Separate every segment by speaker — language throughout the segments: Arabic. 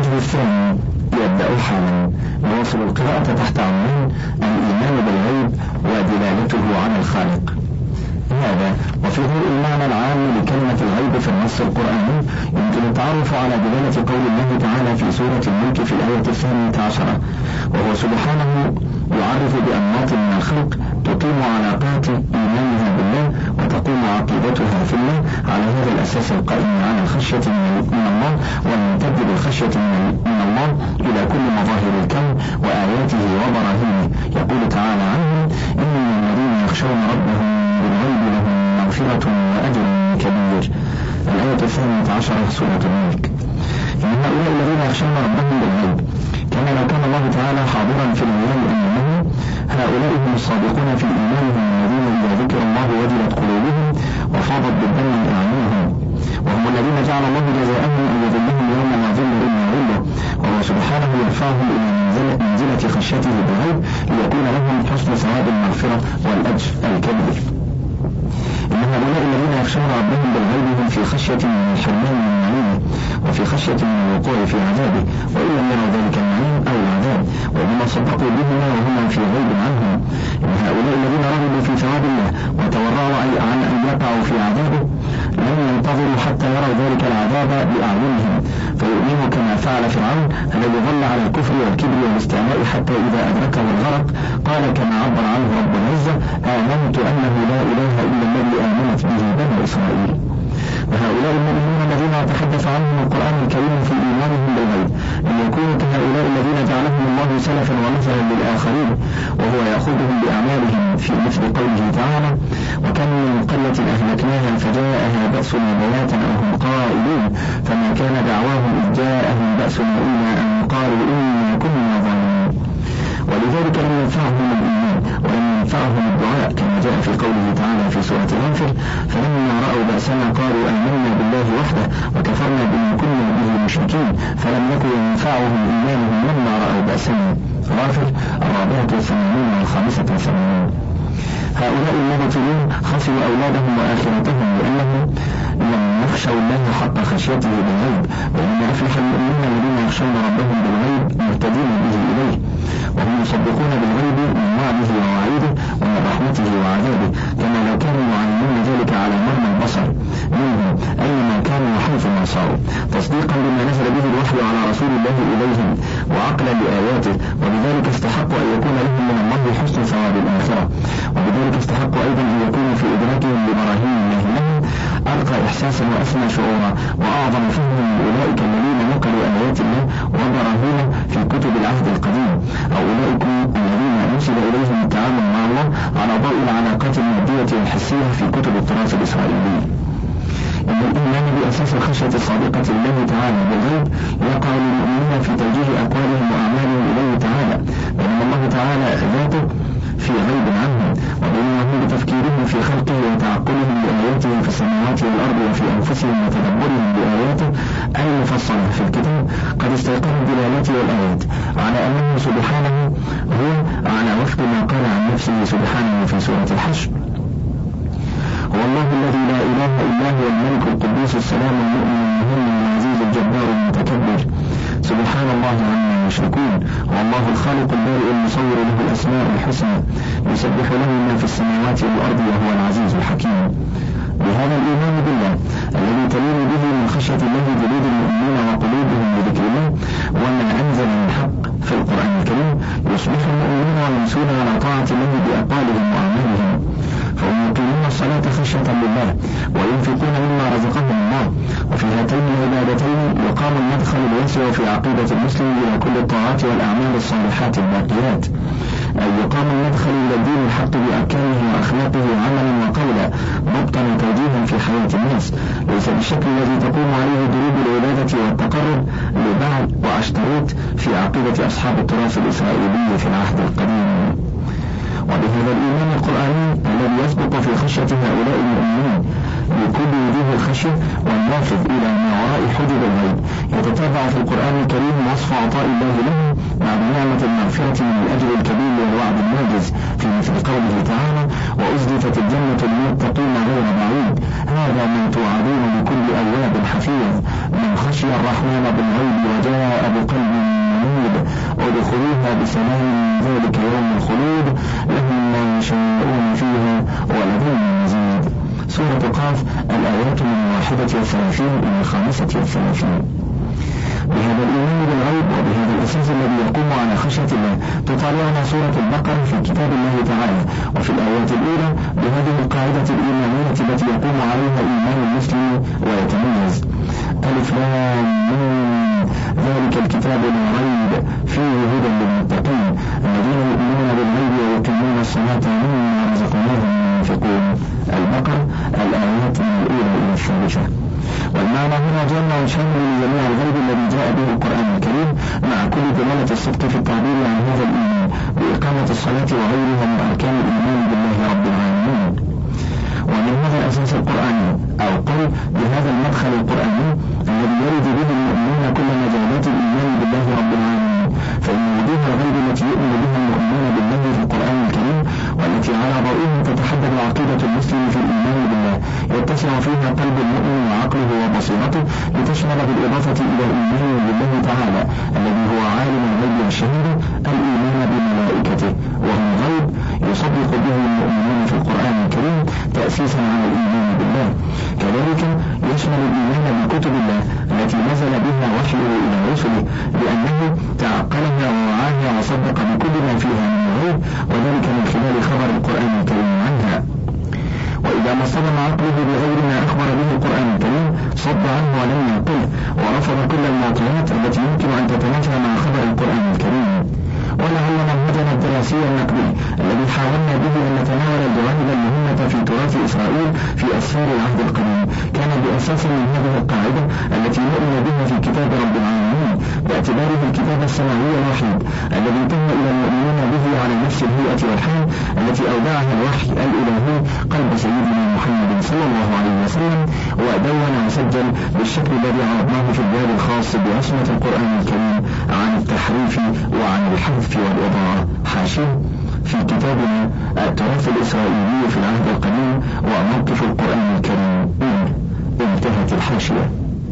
Speaker 1: الوجه الثاني يبدأ حالا. نواصل القراءة تحت عنوان الإيمان بالغيب ودلالته على الخالق. هذا وفيه المعنى العام لكلمة الغيب في النص القرآني يمكن التعرف على دلالة قول الله تعالى في سورة الملك في الآية 12، وهو سبحانه يعرف بأنماط من الخلق تقيم علاقات إيمانها بالله وتقوم عقيدتها في الله على هذا الأساس القائم على الخشية من الله والممتد بالخشية من الله إلى كل مظاهر الكون وآياته وبراهينه. يقول تعالى عنهم: إن الذين يخشون ربهم بالغيب لهم مغفرة وأجر كبير. الآية 12 سورة الملك. إن هؤلاء الذين يخشون ربهم بالغيب كما لو كان الله تعالى حاضرا في العيان أنهم هؤلاء هم الصادقون في إيمانهم الذين إذا ذكر الله وجلت قلوبهم وفاضت بالدم أعينهم، وهم الذين جعل الله جزاءهم أن يذلهم يوم لا ظل إلا ظله، وهو سبحانه يرفعهم إلى منزلة خشيته بالغيب ليكون لهم حسن ثواب المغفرة والأجر الكبير. إن هؤلاء الذين يخشون ربهم بالغيب هم في خشية من الحرمان من نعيمه وفي خشية من الوقوع في عذابه، وإن لم يروا ذلك النعيم أو العذاب وإنما صدقوا بهما وهم في غيب عنهم. إن هؤلاء الذين رغبوا في ثواب الله وتورعوا عن أن يقعوا في عذابه لم ينتظروا حتى يروا ذلك العذاب بأعينهم فيؤمنوا كما فعل فرعون الذي ظل على الكفر والكبر والاستعلاء حتى إذا أدركه الغرق قال كما عبر عنه رب العزة: آمنت أنه لا إله إلا الذي آمنت به بنو إسرائيل. وهؤلاء المؤمنون الذين يتحدث عنهم القرآن الكريم في إيمانهم بالغيب أن يكونوا كهؤلاء الذين جعلهم الله سلفا ومثلا للآخرين، وهو يأخذهم بأعمالهم في مثل قوله تعالى: وكم من قرية أهلكناها فجاءها بأسنا بياتا أو هم قائلون فما كان دعواهم إذ جاءهم بأسنا إلا أن قالوا إنا كنا ظالمين. ولذلك لم ينفعهم الإيمان ولم ينفعهم الدعاء كما جاء في قوله تعالى في سورة غافر: فلما رأوا بأسنا قالوا آمنا بالله وحده وكفرنا بما كنا به مشركين فلم يكن ينفعهم إيمانهم لما رأوا بأسنا. غافر 84 و85. هؤلاء المبتلون خسروا أولادهم وآخرتهم لأنهم لم يخشوا الله حق خشيته بالغيب، وإنما أفلح المؤمنين الذين يخشون ربهم بالغيب مهتدين به إليه، وهم يصدقون بالغيب من وعده ووعيده ومن رحمته وعذابه كما لو كانوا يعلمون ذلك على مرمى البصر منهم أينما كانوا وحيثما صاروا، تصديقا بما نزل به الوحي على رسول الله إليهم وعقلا لآياته، وبذلك استحقوا أن يكون لهم من الله حسن ثواب الآخرة، وبذلك استحقوا أيضا أن يكونوا في إدراكهم لبراهين الله لهم أرقى إحساسا وأسمى شعورا وأعظم فهما لأولئك الذين نقلوا آيات الله وبراهينه في كتب العهد القديم، أو أولئك الذين نسب إليهم التعامل مع الله على ضوء العلاقات المادية والحسية في كتب التراث الإسرائيلي. إن الإيمان بأساس الخشية الصادقة لله تعالى بالغيب يقع للمؤمنين في توجيه أقوالهم وأعمالهم إليه تعالى، بينما الله تعالى ذاته في غيب عنهم، وبينما هم بتفكيرهم في خلقه وتعقلهم بآياته في السماوات والأرض وفي أنفسهم وتدبرهم بآياته المفصلة في الكتاب قد استيقنوا الدلالات والآيات على أنه سبحانه هو على وفق ما قال عن نفسه سبحانه في سورة الحشر: هو الله الذي لا إله إلا هو الملك القدوس السلام المؤمن المهيمن العزيز الجبار المتكبر سبحان الله عما يشركون، والله الخالق البارئ المصور له الأسماء الحسنى يسبح له ما في السماوات والأرض وهو العزيز الحكيم. بهذا الإيمان بالله الذي تلين به من خشية الله جلود المؤمنين وقلوبهم بذكر الله وما أنزل من حق في القرآن الكريم يصبح المؤمنون ويمسون على طاعة الله بأقوالهم وأعمالهم، فهم يقيمون الصلاة خشية لله وينفقون مما رزقهم الله، وفي هاتين العبادتين يقام المدخل الواسع في عقيدة المسلم إلى كل الطاعات والأعمال الصالحات الباقيات، أي يقام المدخل إلى الدين الحق بأركانه وأخلاقه عملا وقولا ضبطا وتوجيها في حياة الناس، ليس بالشكل الذي تقوم عليه دروب العبادة والتقرب لبعل وعشتروت في عقيدة أصحاب التراث الإسرائيلي في العهد القديم. وبهذا الإيمان القرآني الذي يسبق في خشية هؤلاء المؤمنين بكل وجوه الخشية والنافذ إلى ما وراء حجب الغيب يتتابع في القرآن الكريم وصف عطاء الله لهم مع نعمة المغفرة من الأجر الكبير والوعد الناجز في مثل قوله تعالى: وأزلفت الجنة للمتقين غير بعيد هذا ما توعدون لكل أواب حفيظ من خشي الرحمن بالغيب وجاء سلام ذلك يوم الخلود لهم ما يشاءون فيها ولدينا مزيد. سورة قاف الآيات من 31 إلى 35. بهذا الإيمان بالغيب وبهذا الأساس الذي يقوم على خشية الله تطالعنا سورة البقرة في كتاب الله تعالى، وفي الآيات الأولى بهذه القاعدة الإيمانية التي يقوم عليها إيمان المسلم ويتميز: ألف لام ميم ذلك الكتاب لا ريب فيه هدى للمتقين الذين يؤمنون بالغيب ويقيمون الصلاة ومما رزقناهم ينفقون. البقرة الآيات من الأولى إلى 3. والمعنى هنا جامع شامل لجميع الغيب الذي جاء به القرآن الكريم مع كل دلالة الصدق في التعبير عن هذا الإيمان بإقامة الصلاة وغيرها من أركان الإيمان بالله رب العالمين. ومن هذا الأساس القرآني أو قل بهذا المدخل القرآني الذي يرد به المؤمنون كل مجالات الإيمان بالله رب العالمين، فإن وجوه الغيب التي يؤمن بها المؤمنون بالله في القرآن الكريم والتي على ضوئها تتحدد عقيدة المسلم في الإيمان بالله يتسع فيها قلب المؤمن وعقله وبصيرته لتشمل بالإضافة إلى إيمانه بالله تعالى الذي هو عالم الغيب والشهادة الإيمان بملائكته وهم غيب يصدق به المؤمنون في القرآن الكريم تأسيسا على الإيمان بالله. كذلك يشمل الإيمان بكتب الله التي نزل بها وحيه إلى رسله لأنه تعقلها ووعاها وصدق بكل ما فيها من الغيب وذلك من خلال خبر القرآن الكريم عنها. وإذا ما اصطدم عقله بغير ما أخبر به القرآن الكريم صد عنه ولم ينقله ورفض كل المعطيات التي يمكن أن تتنافى مع خبر القرآن الكريم. ولعل منهجنا الدراسي النقدي الذي حاولنا به أن نتناول الجوانب المهمة في تراث إسرائيل في أسفار العهد القديم كان بأساس من هذه القاعدة التي نؤمن بها في كتاب رب العالمين باعتباره الكتاب السماوي الوحيد الذي انتهى إلى المؤمنين به على نفس الهيئة والحال التي أودعها الوحي الإلهي قلب سيدنا محمد صلى الله عليه وسلم ودون وسجل بالشكل الذي عرضناه في الباب الخاص بعصمة القرآن الكريم عن التحريف وعن الحذف والإضاءة. حاشية في كتابنا التراث الإسرائيلي في العهد القديم وموقف القرآن الكريم انتهت الحاشية.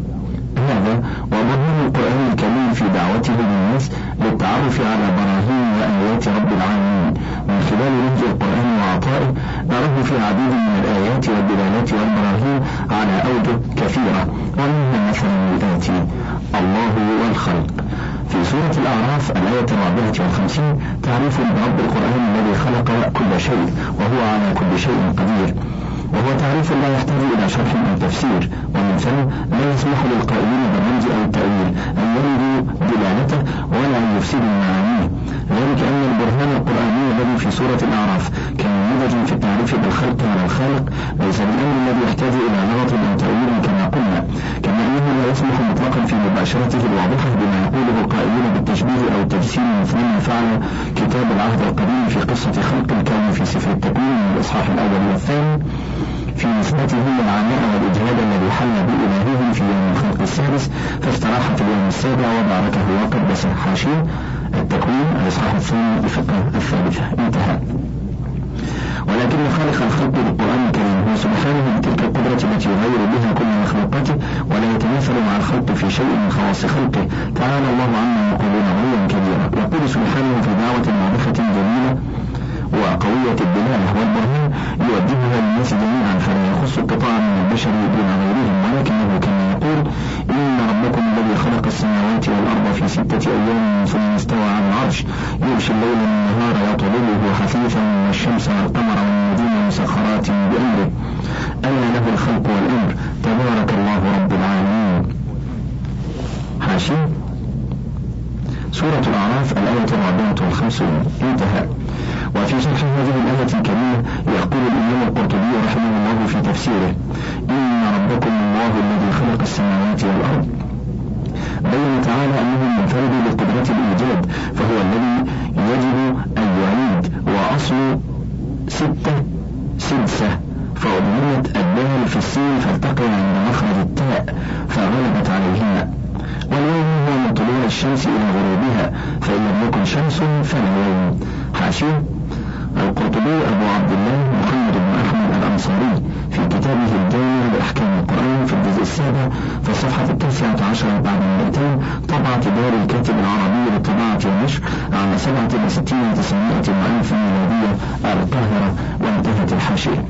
Speaker 1: هذا ومضمون القرآن الكريم في دعوته للناس للتعرف على براهين وآيات رب العالمين من خلال نهج القرآن وعطائه نراه في عديد من الآيات والدلالات والبراهين على أوجه كثيرة ومنها مثلا الآتي: الله والخلق. في سورة الأعراف الآية 54 تعريف برب القرآن الذي خلق كل شيء وهو على كل شيء قدير، وهو تعريف لا يحتاج إلى شرح أو تفسير، ومن ثم لا يسمح للقائلين بالرمز أو التأويل أن يردوا دلالته ولا أن يفسدوا معانيه، ذلك أن البرهان القرآني الذي في سورة الأعراف كنموذج في التعريف بالخلق على الخالق ليس بالأمر الذي يحتاج إلى لغط أو تأويل كما قلنا، كما أنه لا يسمح مطلقا في مباشرته الواضحة بما يقوله القائلون بالتشبيه أو التجسيم مثل ما فعل كتاب العهد القديم في قصة خلق الكون في سفر التكوين من الإصحاح الأول والثاني في نسبته للعناء والإجهاد الذي حل بإلهه في يوم الخلق السادس فاستراح في اليوم السابع وباركه وقدسه. حاشية التكوين الإصحاح الثاني الفقرة 3 انتهى. ولكن خالق الخلق بالقرآن الكريم هو سبحانه بتلك القدرة التي يغير بها كل مخلوقاته ولا يتماثل مع الخلق في شيء من خواص خلقه، تعالى الله عما يقولون علوا كبيرا. يقول سبحانه في دعوة واضحة جميلة وقوية الدلالة والبرهان يوجهها للناس جميعا فلا يخص قطاعا من البشر دون غيرهم، ولكنه كما يقول: إن ربكم الذي خلق السماوات والأرض في 6 أيام ثم استوى على العرش يغشي الليل النهار يطلبه حثيثا والشمس والقمر والنجوم مسخرات بأمره ألا له الخلق والأمر تبارك الله رب العالمين. حاشية سورة الأعراف الآية 54 انتهى. وفي شرح هذه الآية الكريمة يقول الإمام القرطبي رحمه الله في تفسيره: إن ربكم الله الذي خلق السماوات والأرض، بين تعالى أنه منفرد بقدرة الإيجاد فهو الذي يجب أن يعيد، وأصل 6 سدسة فأضمنت الدال في السين فالتقي عند مخرج التاء فغلبت عليهن، واليوم هو من طلوع الشمس إلى غروبها فإن لم يكن شمس فلا يوم. حاشية القرطبي أبو عبد الله محمد بن أحمد الأنصاري في كتابه الجامع لأحكام القرآن في الجزء 7 في الصفحة 19 بعد 200 طبعة دار الكاتب العربي للطباعة والنشر النشر عام 67 و900 وألف ميلادية القاهرة. وانتهت الحاشية.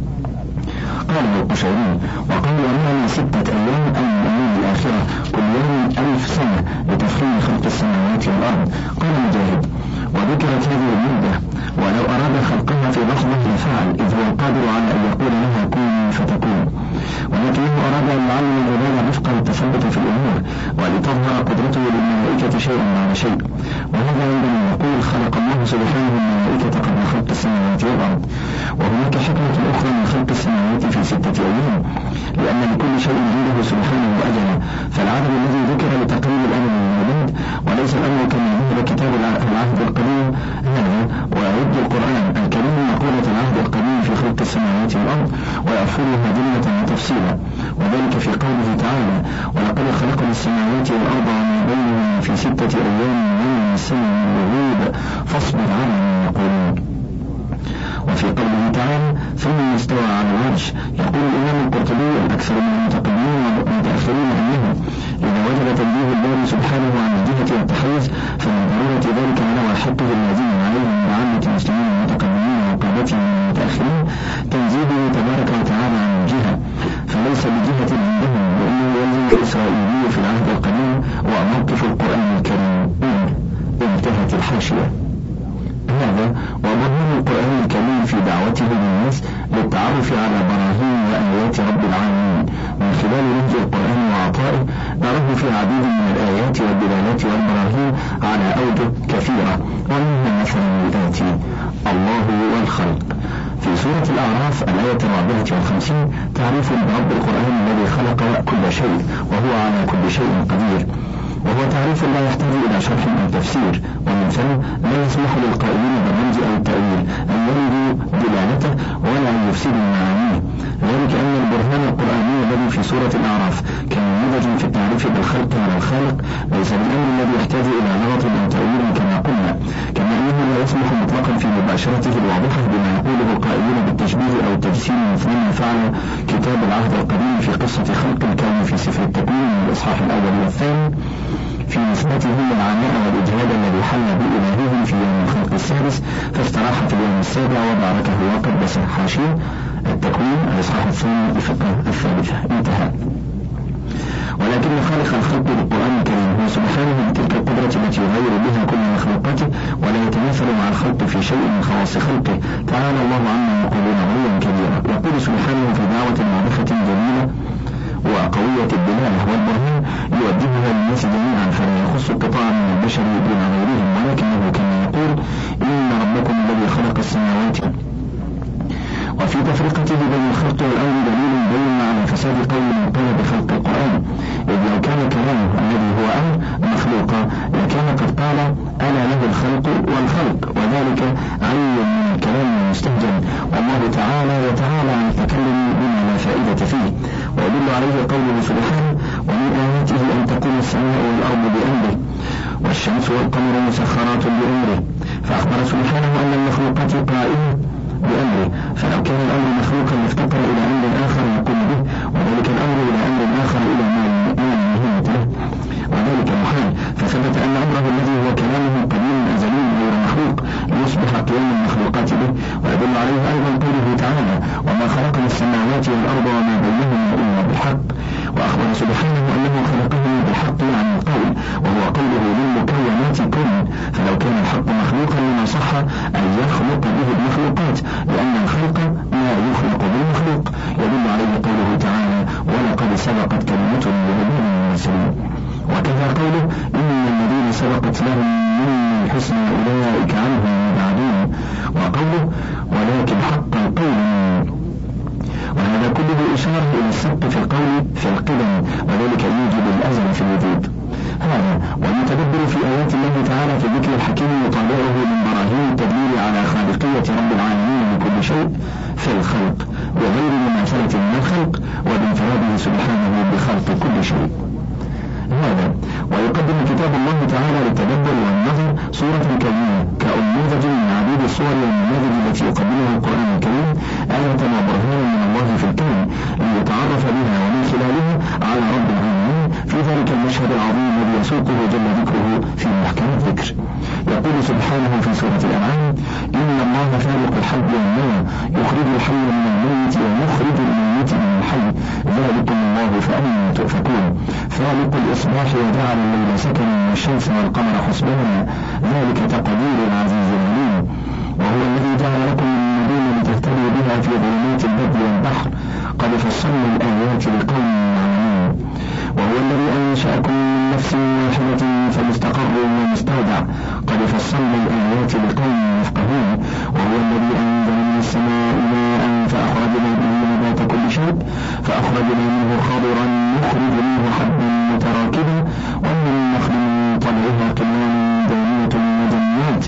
Speaker 1: قال القشيري: وقال أنها 6 أيام أي من الآخرة كل يوم 1000 سنة لتفخيم خلق السماوات والأرض. قال مجاهد: وذكرت هذه المدة ولو أراد خلقها في لحظة لفعل، إذ هو القادر على أن يقول لها كوني فتكون، ولكنه أراد أن يعلم العباد الرفق والتثبت في الأمور ولتظهر قدرته للملائكة شيئا بعد شيء. وهذا عندما نقول خلق الله سبحانه الملائكة قبل خلق السماوات والأرض. وهناك حكمة أخرى من خلق السماوات في 6 أيام، لأن لكل شيء عنده سبحانه أجلا، فالعدد الذي ذكر لتقريب الأمر للعباد، وليس الأمر كما ذكر كتاب العهد القديم هذا، ويعد القرآن الكريم مقولة العهد القديم في خلق السماوات والأرض ويأفرها جملة وتفصيلا، وذلك في قوله تعالى: ولقد خلقنا السماوات والأرض وما بينهما في 6 أيام وما مسنا من لغوب فاصبر على ما يقولون. وفي قوله تعالى: ثم استوى على العرش، يقول الإمام القرطبي الأكثر من المتقدمين والمتأخرين أنه إذا وجب تنزيه الله سبحانه عن الجهة والتحيز فمن ضرورة ذلك على وحقه اللازم عليه من عامة المسلمين المتقدمين وقادتهم من المتأخرين تنزيهه تبارك وتعالى عن الجهة، فليس بجهة عندهم، وإنه يلزم الإسرائيلي في العهد القديم وموقف القرآن الكريم. انتهت الحاشية. هذا وبرهان القرآن الكريم في دعوته للناس للتعرف على براهين وآيات رب العالمين من خلال نهج القرآن وعطائه، نراه في عديد من الآيات والدلالات والبراهين على أوجه كثيرة، ومنها مثلا الآتي: الله والخلق. في سورة الأعراف الآية 54 تعريف برب القرآن الذي خلق كل شيء وهو على كل شيء قدير، وهو تعريف لا يحتاج إلى شرح أو تفسير، ومن ثم لا يسمح للقائلين بالرمز أو التأويل أن يردوا دلالته ولا أن يفسدوا معانيه، ذلك أن البرهان القرآني الذي في سورة الأعراف كنموذج في التعريف بالخلق على الخالق ليس بالأمر الذي يحتاج إلى لغة أو تأويل كما قلنا، كما أنه لا يسمح مطلقا في مباشرته الواضحة بما يقوله القائلون بالتشبيه أو التجسيم مثل ما فعل كتاب العهد القديم في قصة خلق الكون في سفر التكوين من الإصحاح الأول والثاني في نسبته للعناء والإجهاد الذي حل بإلهه في يوم الخلق السادس فاستراح في اليوم السابع وباركه وقدسه. حاشية التكوين الإصحاح الثاني الفقرة 3. انتهى. ولكن خالق الخلق بالقرآن الكريم هو سبحانه بتلك القدرة التي يغير بها كل مخلوقاته ولا يتماثل مع الخلق في شيء من خواص خلقه، تعالى الله عما يقولون علوا كبيرا. يقول سبحانه في دعوة واضحة جميلة وقوية الدلالة والبرهان يوجهها للناس جميعا، فلا يخص قطاعا من البشر دون غيرهم، ولكنه كما يقول: إن ربكم الذي خلق السماوات. وفي تفرقته بين الخلق والأمر دليل بين على فساد قول من قال بخلق القرآن، إذ لو كان كلامه الذي هو أمر مخلوقا لكان قد قال: ألا له الخلق والخلق، وذلك عي من الكلام المستهجن، والله تعالى يتعالى عن التكلم بما لا فائدة فيه. ويدل عليه قوله سبحانه: ومن آياته أن تقوم السماء والأرض بأمره والشمس والقمر مسخرات بأمره، فأخبر سبحانه أن المخلوقات قائمة بأمره، فلو كان الأمر مخلوقا لافتقر إلى أمر آخر يقوم به، وذلك الأمر إلى أمر آخر إلى ما المهمة له، وذلك محال، فثبت أن أمره الذي هو كلامه قديم أزلي غير مخلوق ليصبح قيام المخلوقات به. ويدل عليه أيضا قوله تعالى: وما خلقنا السماوات والأرض وما بينهما إلا بالحق، وأخبر سبحانه أنه خلقه بالحق عن القول، وهو قوله للمكونات كن، فلو كان الحق مخلوقا لما صح أن يخلق به المخلوقات، لأن الخلق ما يخلق بالمخلوق. يدل عليه قوله تعالى: ولقد سبقت كلمتنا لعبادنا المرسلين، وكذا قوله: إن الذين سبقت لهم من الحسنى أولئك عنهم يبعدون، وقوله: ولكن حق القول. وهذا كله إشارة إلى السبق في القول في القدم، وذلك يوجب الأزل في الوجود. هذا والمتدبر في آيات الله تعالى في ذكر الحكيم يطالعه من براهين التدليل على خالقية رب العالمين لكل شيء في الخلق بغير مماثلة من الخلق، وبانفراده سبحانه بخلق كل شيء. هذا ويقدم كتاب الله تعالى للتدبر والنظر صورة كونية كأنموذج من عديد الصور والنماذج التي يقدمها القرآن الكريم آية وبرهانا من الله في الكون ليتعرف بها ومن خلالها على رب العالمين في ذلك المشهد العظيم الذي يسوقه جل ذكره في محكم الذكر. يقول سبحانه في سورة الأنعام: إن الله فالق الحب والنوى يخرج الحي من الميت ويخرج الميت من الحي ذلكم الله فأنتم تؤفكون فالق الإصباح وجعل الليل سكنا والشمس والقمر حسبانا ذلك تقدير العزيز العليم وهو الذي جعل لكم النجوم لتهتدوا بها في ظلمات البر والبحر قد فصلنا الآيات لقوم يعلمون وهو الذي أنشأكم من نفس واحدة فمستقر ومستودع قد فصلنا الآيات لقوم يفقهون وهو الذي أنزل من السماء ماء فأخرجنا به نبات كل شيء فأخرجنا منه خضرا نخرج منه حبا متراكبا ومن النخل من طلعها قنوان دانية وجنات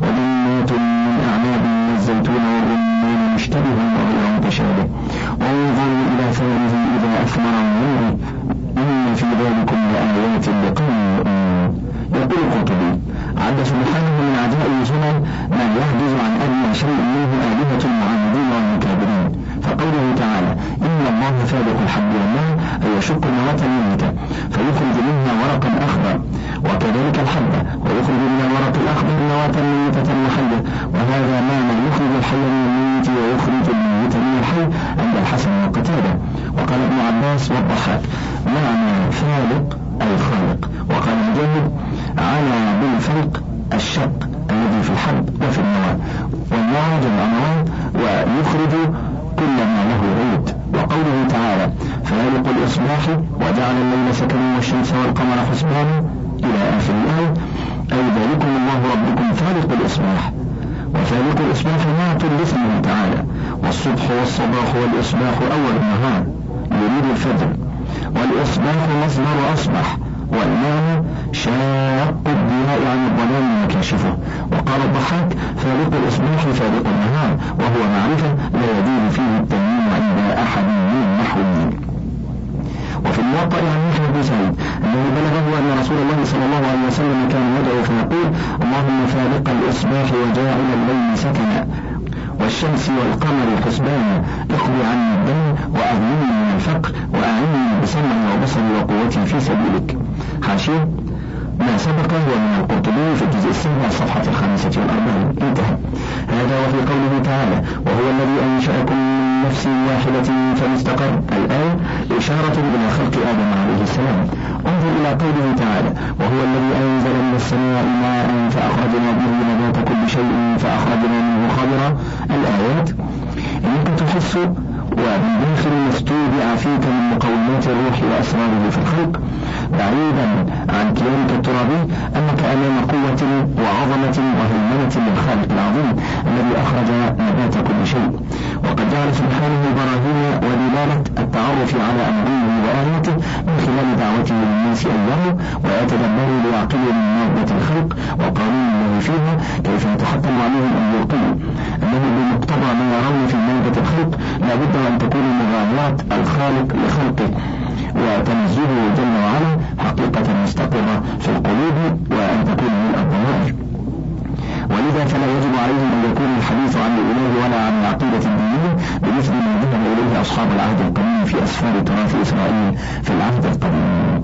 Speaker 1: من أعناب والزيتون والرمان مشتبه وغير متشابه وانظروا إلى ثمره إذا أثمر وغيره إن في ذلكم لآيات لقوم يؤمنون. يقول القرطبي: عد سبحانه من عجائب الجمل ما يحدث عن أدنى شيء منه آلهة المعاندين والمكابرين فقوله تعالى: إن الله فالق الحب والنوى أي يشق النواة الميتة فيخرج منها ورقا أخضر وكذلك الحبة ويخرج من الورق الأخضر نواة ميتة حية وهذا معنى يخرج الحي من الميت ويخرج الميت من الحي عند الحسن وقتادة. وقال ابن عباس والضحاك: معنى فالق أي خالق. وقال مجاهد: على بالفلق الشق الذي في الحب وفي النواة والنوى جمع نواة ويخرج كل ما له عود. وقوله تعالى: فالق الإصباح وجعل الليل سكنا والشمس والقمر حسبانا إلى آخر الآية أي ذلكم الله ربكم فالق الإصباح. وفالق الإصباح نعت لاسمه تعالى والصبح والصباح والإصباح أول النهار يريد الفجر والإصباح مصدر أصبح والمعنى شاق الضياء عن الظلام مكاشفه. وقال الضحاك: فالق الإصباح فالق النهار وهو معرفة لا يدور فيه التنوين عند أحد من النحويين. وفي الموطأ عن يحيى بن سعيد أنه بلغه أن رسول الله صلى الله عليه وسلم كان يدعو فيقول: اللهم فالق الإصباح وجاعل الليل سكنا والشمس والقمر حسبانا اقضي عني الدين وأغنني من الفقر وأعني بسمعي وبصري وقوتي في سبيلك. حاشية: ما سبق هو من القرطبي في الجزء السابع صفحة 45 انتهى. هذا وفي قوله تعالى: وهو الذي أنشأكم من نفس واحدة فمستقر الآية إشارة إلى خلق آدم عليه السلام. انظر إلى قوله تعالى: وهو الذي أنزل من السماء ماء فأخرجنا به نبات كل شيء فأخرجنا منه خضرا الآيات. إنك تحس ومن داخل مستودع فيك من مقومات الروح وأسراره في الخلق بعيدا عن كيانك الترابي أنك أمام قوة وعظمة وهيمنة للخالق العظيم الذي أخرج نبات كل شيء. وقد جعل سبحانه البراهين ودلالة التعرف على أمره وآياته من خلال دعوته للناس أن يروا ويتدبروا ليعقلوا من مادة الخلق وقانون الله فيها كيف يتحتم عليهم أن يوقنوا أنه بمقتضى ما يرون في مادة الخلق لا بد أن تكون مغايرات الخالق لخلقه وتنزله جل وعلا حقيقة مستقرة في القلوب وأن تكون من الضمائر. ولذا فلا يجب عليهم أن يكون الحديث عن الإله ولا عن العقيدة الدينية بمثل ما ذهب إليه أصحاب العهد القديم في أسفار تراث إسرائيل في العهد القديم.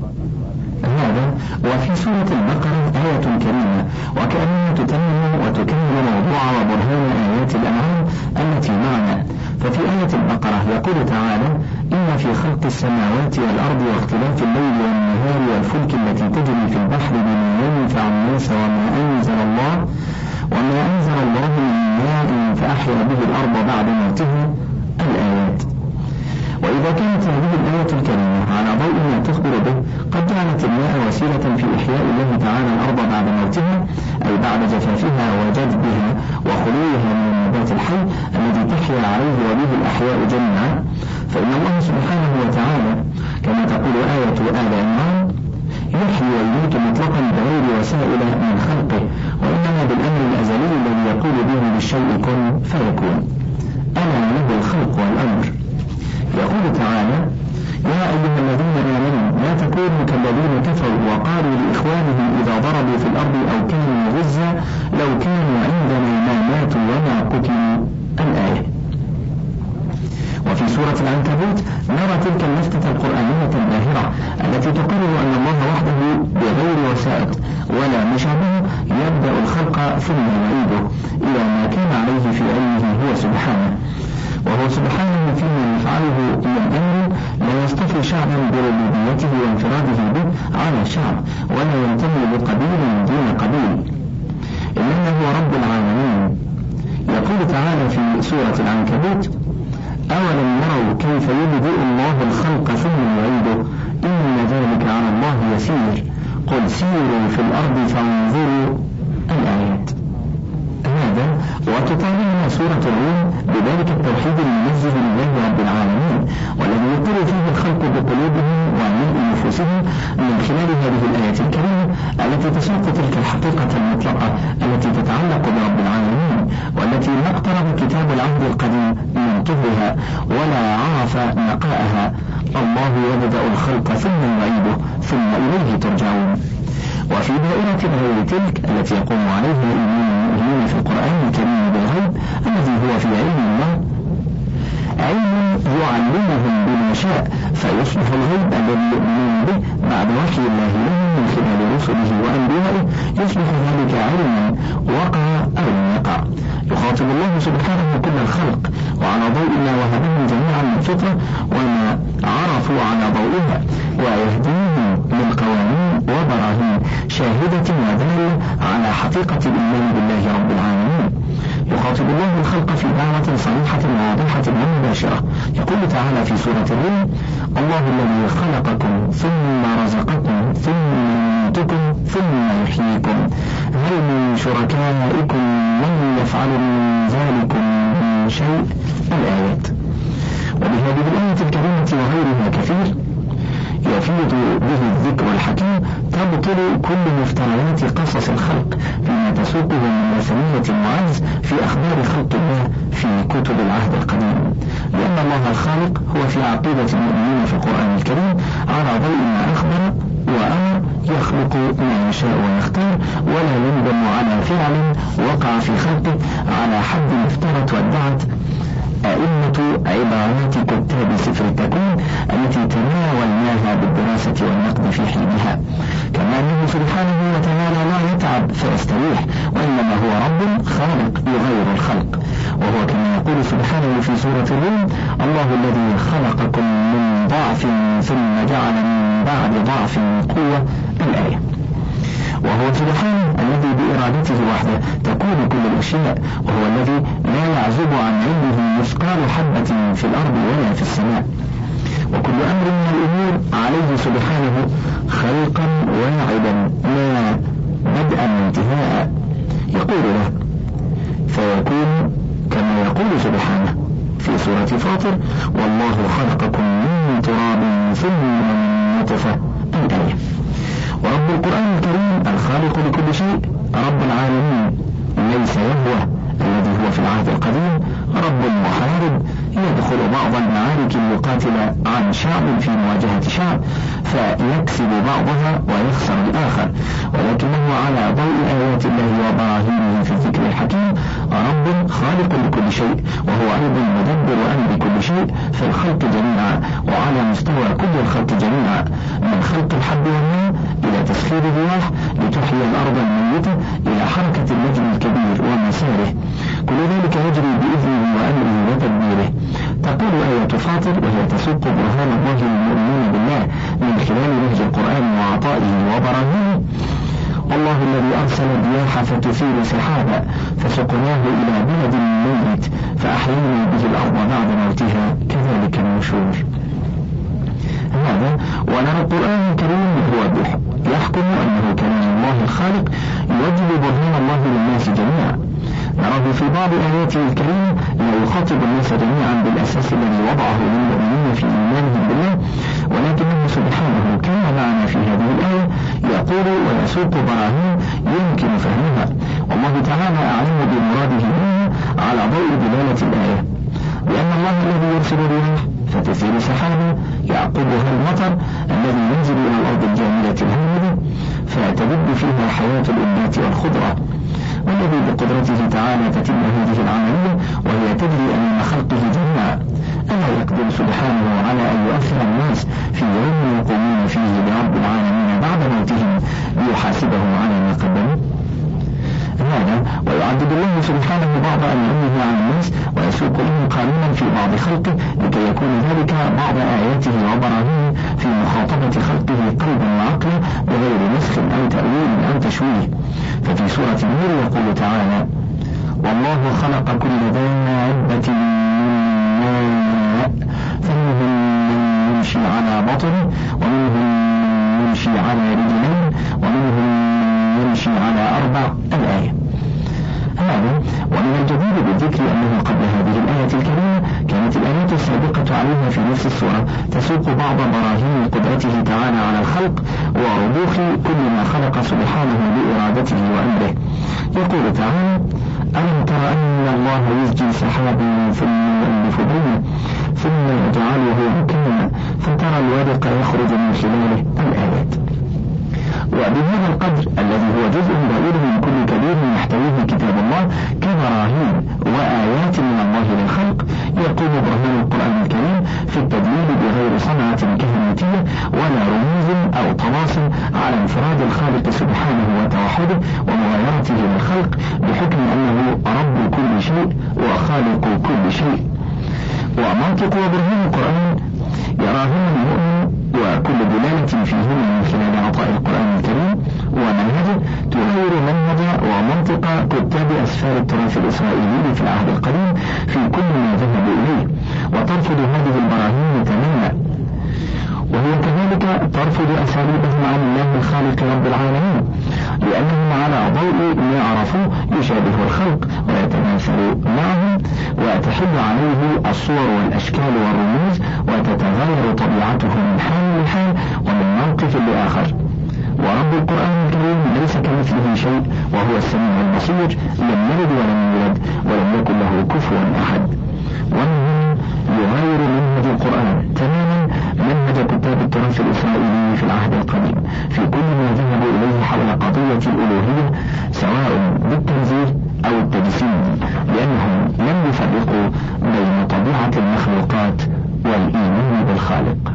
Speaker 1: هذا وفي سورة البقرة آية كريمة وكأنها تتمم وتكمل موضوع وبرهان آيات الأنعام التي معنا. ففي آية البقرة يقول تعالى: إن في خلق السماوات والأرض واختلاف الليل والنهار والفلك التي تجري في البحر بما ينفع الناس وما أنزل الله من ماء فأحيا به الأرض بعد موتها الآيات. وإذا كانت هذه الآية الكريمة على ضوء ما تخبر به قد جعلت الماء وسيلة في إحياء الله تعالى الأرض بعد موتها أي بعد جفافها وجذبها وخلوها من النبات الحي الذي تحيا عليه وبه الأحياء جميعا، فإن الله سبحانه وتعالى كما تقول آية آل عمران يحيي ويميت مطلقا بغير وسائل من خلقه وإنما بالأمر الأزلي الذي يقول به للشيء كن فيكون ألا له الخلق والأمر. يقول تعالى: يا أيها الذين آمنوا لا تكونوا كالذين كفروا وقالوا لإخوانهم إذا ضربوا في الأرض أو كانوا غزا لو كانوا عندنا ما ماتوا وما قتلوا الآية. وفي سورة العنكبوت نرى تلك اللفتة القرآنية الباهرة التي تقرر أن الله وحده بغير وسائط ولا مشابه يبدأ الخلق ثم يعيده إلى ما كان عليه في علمه هو سبحانه، وهو سبحانه فيما يفعله من أمر لا يصطفي شعبا بربوبيته وانفراده به على شعب، ولا ينتمي لقبيل دون قبيل، إنما هو رب العالمين. يقول تعالى في سورة العنكبوت: أولم يروا كيف يبدئ الله الخلق ثم يعيده إن ذلك على الله يسير قل سيروا في الأرض فانظروا الآيات. هذا وتطالبنا سورة الروم بذلك التوحيد المنزه لله رب العالمين، والذي يقر فيه الخلق بقلوبهم وملء نفوسهم من خلال هذه الآية الكريمة التي تسوق تلك الحقيقة المطلقة التي تتعلق برب العالمين، والتي ما اقترب كتاب العهد القديم من طهرها ولا عرف نقاءها. الله يبدأ الخلق ثم يعيده ثم إليه ترجعون. وفي دائرة غير تلك التي يقوم عليها الإيمان المؤمنين في القرآن الكريم بالغيب الذي هو في علم الله، علم يعلمهم بما شاء فيصبح الغيب الذي يؤمنون به بعد وحي الله لهم من خلال رسله وأنبيائه يصبح ذلك علما وقع أو يقع. يخاطب الله سبحانه كل الخلق وعلى ضوء ما وهبهم جميعا من فطرة وما عرفوا على ضوئها، ويهديهم للقوانين وبراهين شاهدة ودالة على حقيقة الإيمان بالله رب العالمين. يخاطب الله الخلق في دعوة صريحة واضحة ومباشرة. يقول تعالى في سورة الروم: الله الذي خلقكم ثم رزقكم ثم يميتكم ثم يحييكم هل من شركائكم من يفعل من ذلكم من شيء؟ الآيات. وبهذه الآية الكريمة وغيرها كثير يفيض به الذكر الحكيم تبطل كل مفتريات قصص الخلق فيما تسوقه من وثنية وعجز في أخبار خلق الله في كتب العهد القديم، لأن الله الخالق هو في عقيدة المؤمنين في القرآن الكريم على ضوء ما أخبر وأمر يخلق ما يشاء ويختار، ولا يندم على فعل وقع في خلقه على حد افترت وادعت أئمة عبارات كتاب سفر التكوين التي تناولناها بالدراسة والنقد في حينها. كما أنه سبحانه وتعالى لا يتعب فيستريح، وإنما هو رب خالق يغير الخلق، وهو كما يقول سبحانه في سورة الروم: الله الذي خلقكم من ضعف ثم جعل من بعد ضعف قوة. الآية. وهو سبحانه الذي بإرادته وحده تكون كل الأشياء، وهو الذي لا يعزب عن علمه مثقال حبة في الأرض ولا في السماء، وكل أمر من الأمور عليه سبحانه خلقا واعدا لا بدءا وانتهاء، يقول له فيكون كما يقول سبحانه في سورة فاطر: والله خلقكم من تراب ثم من نطفة. الآية. ورب القرآن الكريم الخالق لكل شيء رب العالمين، ليس يهوى الذي هو في العهد القديم رب محارب يدخل بعض المعارك ليقاتل عن شعب في مواجهة شعب فيكسب بعضها ويخسر الآخر، ولكنه على ضوء آيات الله وبراهينه في الذكر الحكيم رب خالق لكل شيء، وهو أيضا مدبر أمر كل شيء في الخلق جميعا وعلى مستوى كل الخلق جميعا، من خلق الحب والماء إلى تسخير الرياح لتحيي الأرض الميتة إلى حركة النجم الكبير ومساره، كل ذلك يجري بإذنه وأمره وتدبيره. تقول آية فاطر وهي تسوق برهان الله للمؤمنين بالله من خلال نهج القرآن وعطائه وبراهينه: الله الذي أرسل الرياح فتثير سحابا فسقناه إلى بلد ميت فأحيينا به الأرض بعد موتها كذلك النشور. هذا ونرى القرآن الكريم هو يحكم أنه كلام الله الخالق يوجب برهان الله للناس جميعا. نراه في بعض آياته الكريمة لا يخاطب الناس جميعا بالأساس الذي وضعه للمؤمنين في إيمانهم بالله، ولكنه سبحانه كما معنا في هذه الآية يقول ويسوق براهين يمكن فهمها، والله تعالى أعلم بمراده منها على ضوء دلالة الآية، لأن الله الذي يرسل الرياح فتثير سحابا يعقبها المطر الذي ينزل إلى الأرض الجامدة الهامدة فتدب فيها حياة الأنبات والخضرة، والذي بقدرته تعالى تتم هذه العملية وهي تجري أمام خلقه جميعا. ألا يقدر سبحانه على أن يؤخر الناس في يوم يقومون فيه برب العالمين بعد موتهم ليحاسبهم على ما قدموا؟ هذا ويعدد الله سبحانه بعض أنعمه على الناس ويسوق لهم قانونا في بعض خلقه لكي يكون ذلك بعض آياته وبراهينه في مخاطبة خلقه قلبا وعقلا بغير نسخ أو تأويل أو تشويه. ففي سورة النور يقول تعالى: والله خلق كل دابة من ماء فمنهم من يمشي على بطنه ومنهم من يمشي على رجلين ومنهم من يمشي على 4 الآية. هذا ومن الجديد بالذكر أنه قبل هذه الآية الكريمة كانت الآيات السابقة عليها في نفس السورة تسوق بعض براهين قدرته تعالى على الخلق ورضوخ كل ما خلق سبحانه بإرادته وأمره. يقول تعالى: ألم تر أن الله يزجي سحابا ثم يؤلف بينه ثم يجعله ركاما فترى الودق يخرج من خلاله الآيات. وبهذا القدر الذي هو جزء ضئيل من كل كبير يحتويه كتاب الله كبراهين وآيات من الله للخلق، يقوم برهان القرآن الكريم في التدليل بغير صنعة كهنوتية ولا رموز أو طلاسم على انفراد الخالق سبحانه وتوحده ومغايرته للخلق بحكم أنه رب كل شيء وخالق كل شيء. ومنطق وبرهان القرآن يراهن المؤمن وكل دلالة فيهما من خلال عطاء القرآن الكريم ومنهجه تغير منهج ومنطق كتاب أسفار التراث الإسرائيلي في العهد القديم في كل ما ذهبوا إليه، وترفض هذه البراهين تماما، وهي كذلك ترفض أساليبهم عن الله الخالق رب العالمين، لأنهم على ضوء ما عرفوه يشابه الخلق ويتماثل معهم وتحل عليه الصور والأشكال والرموز وتتغير طبيعته من حال لحال ومن موقف لآخر. ورب القرآن الكريم ليس كمثله شيء وهو السميع البصير، لم يلد ولم يولد ولم يكن له كفوا أحد. ومن يغير منهج القرآن تماما منهج كتاب التراث الإسرائيلي في العهد القديم في كل ما ذهبوا إليه حول قضية الألوهية سواء بالتنزيه أو التجسيم، لأنهم لم يفرقوا بين طبيعة المخلوقات والإيمان بالخالق.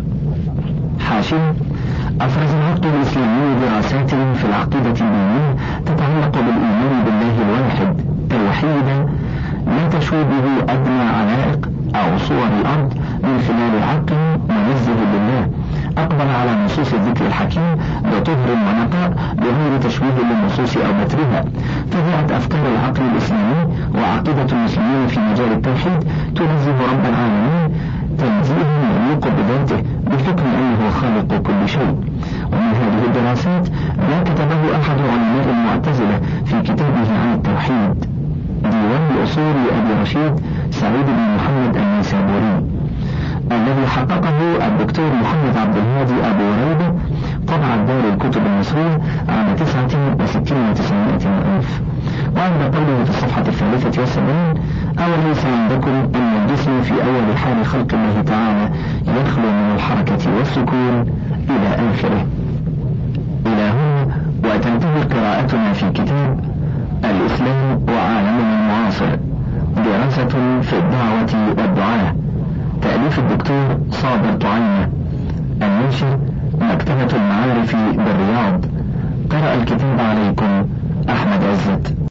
Speaker 1: حاشية: أفرز العقد الإسلامي دراسات في العقيدة الدينية تتعلق بالإيمان بالله الواحد الوحيد لا تشوي به أدنى علائق أو صور الأرض من خلال عقل منزه لله أقبل على نصوص الذكر الحكيم بطهر ونقاء بغير تشويه للنصوص أو بترها، فجاءت أفكار العقل الإسلامي وعقيدة المسلمين في مجال التوحيد تنزه رب العالمين تنزيها يليق بذاته بحكم أنه خالق كل شيء. ومن هذه الدراسات ما كتبه أحد علماء المعتزلة في كتابه عن التوحيد ديوان الأصول لأبي رشيد سعيد بن محمد النيسابوري، الذي حققه الدكتور محمد عبد الهادي أبو ريبة طبع دار الكتب المصرية عام 69 و900 ألف. وعند قوله في الصفحة 73: أوليس عندكم أن الجسم في أول حال خلق الله تعالى يخلو من الحركة والسكون إلى آخره. إلى هنا وتنتهي قراءتنا في كتاب الإسلام وعالمنا المعاصر دراسة في الدعوة والدعاء، تأليف الدكتور صابر طعيمة، الناشر مكتبة المعارف بالرياض. قرأ الكتاب عليكم أحمد عزت.